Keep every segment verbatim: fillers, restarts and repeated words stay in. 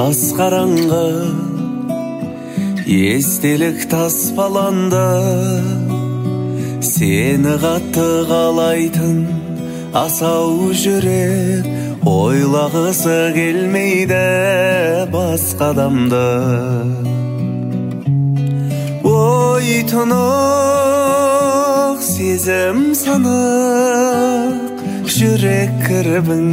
тас қараңғы, естелік таспаланды. Сені қатты қалайтын асау жүрек, ойлағысы келмейді басқа адамды. Ой, тұнық сезім санық, жүрек кірбің,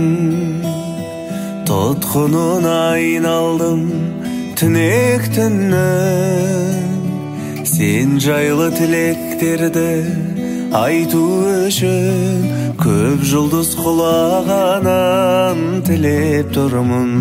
тұтқынын айналдым түнек түннің. Сен жайлы тілектерді айту үшін көп жұлдыз құлағанын тілеп тұрмын.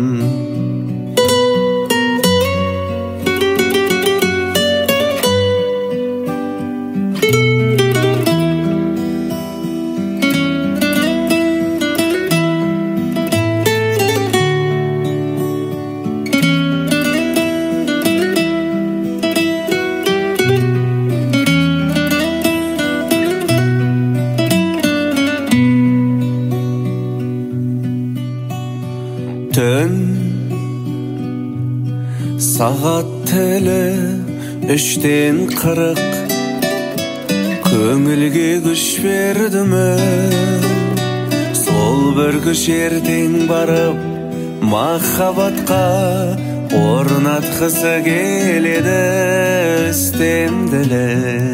Түн сағат тілі үштен қырық, көңілге күш берді ме? Сол бір күш ертең барып махаббатқа орнатқысы келеді үстемділі.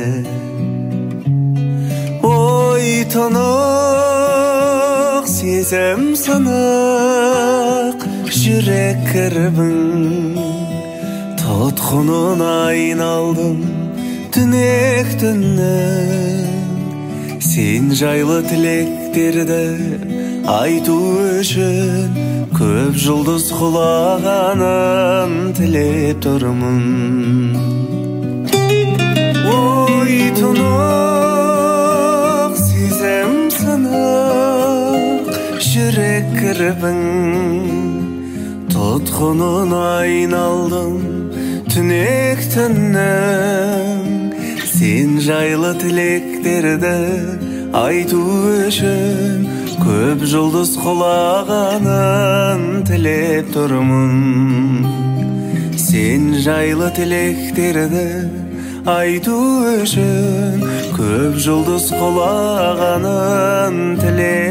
Ой, тұнық сезім санық, жүрек кірбің, тұтқынын айналдым түнек түннің. Сен жайлы тілектерді айту үшін көп жұлдыз құлағанын тілеп тұрмын. Ой, тұнық сезім санық, жүрек кірбің, тұтқынын айналдым түнек түннің. Сен жайлы тілектерді айту үшін көп жұлдыз құлағанын тілеп тұрмын. Сен жайлы тілектерді айту үшін көп жұлдыз құлағанын тілеп